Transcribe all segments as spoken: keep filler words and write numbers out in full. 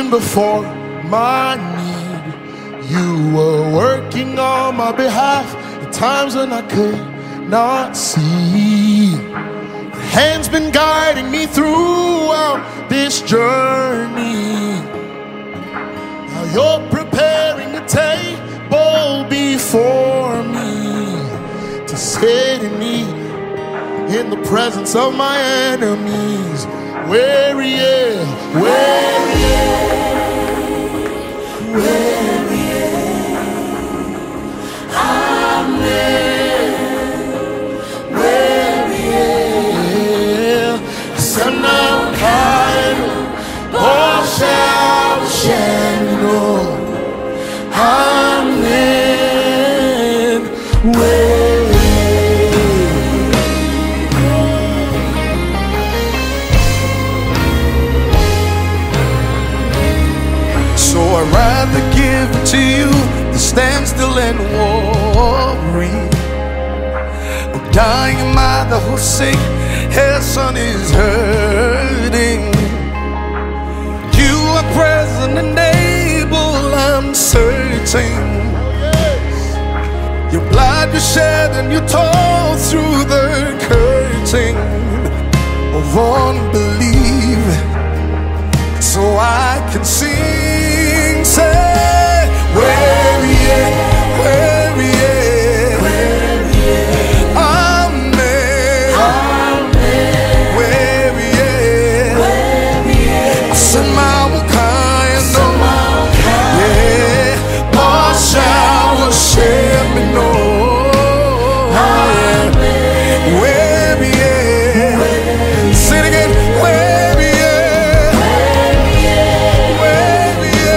even before my need, you were working on my behalf at times when I could not see. Your hand's been guiding me throughout this journey. Now you're preparing the table before me to sit and eat in the presence of my enemies. Where he is, where he is, where he is, amen. Where he is, Son of God, all shall shadow, amen. Where So I'd rather give it to you than stand still and worry. The dying mother who's sick, her son is hurting. You are present and able, I'm searching. Your blood you shed and you tore through the curtain of unbelief, so I can sing. Say, where he is, where he is, where he is, amen, amen. Where he is, where he is, Samao Kaino, yeah, Pasha will share me no, amen. Where he is, say it again, where he is, where he is, where he is.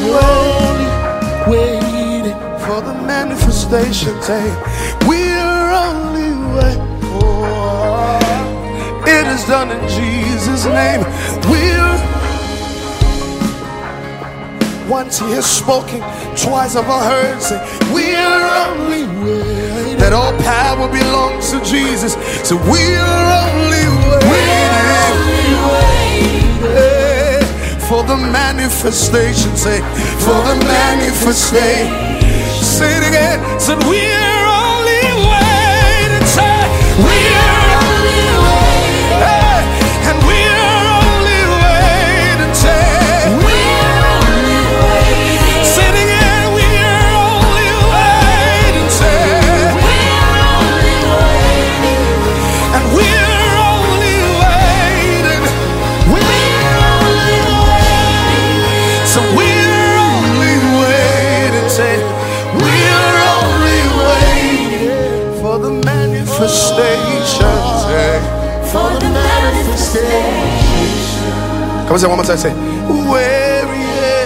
only waiting for the manifestation day. We're only waiting. It is done in Jesus' name. We're once he has spoken, twice have I heard say, we're only waiting. That all power belongs to Jesus. So we're only waiting, waiting for the manifestation. Say, for the manifestation. Say it again. So we're only waiting. Say, we're only waiting. Hey, and we're only waiting. Say, for the manifestation. Come on, say one more time. Say, where he is,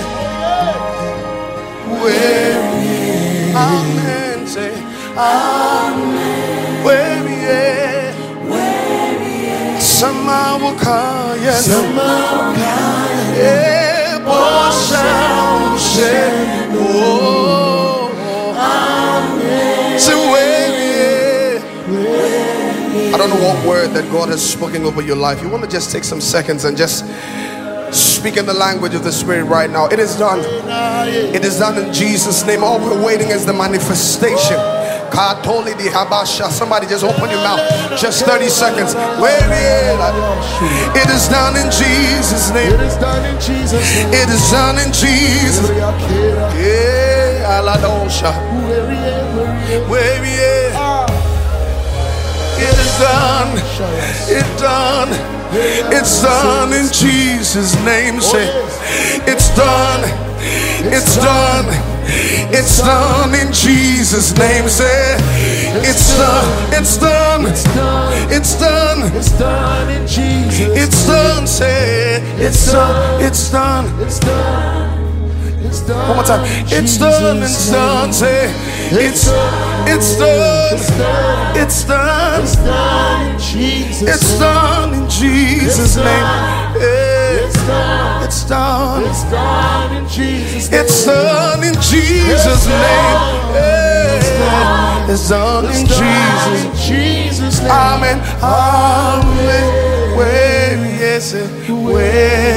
where he is. Amen. Say, amen. Where he is, where he is. Somehow will call you. Somehow will call you. Yeah, boy, shall say, oh, amen. Say, where he is, where. I don't know what word that God has spoken over your life. You want to just take some seconds and just speak in the language of the Spirit right now. It is done. It is done in Jesus' name. All we're waiting is the manifestation. Somebody just open your mouth. Just thirty seconds. It is done in Jesus' name. It is done in Jesus' name. It is done in Jesus. Yeah, Aladosha. Where he is. It is done. It's done. It's done in Jesus' name. Say, it's done. It's done. It's done in Jesus' name. Say, it's done. It's done. It's done. It's done in Jesus. It's done. Say, it's done. It's done. It's done. It's done. One more time. It's done. It's done. Say, it's it's done. It's done. It's done in Jesus. It's done in Jesus' name. It's done. It's done. It's done in Jesus' name. It's done in Jesus' name. It's done in Jesus' name. Amen. Amen. Where is it? Where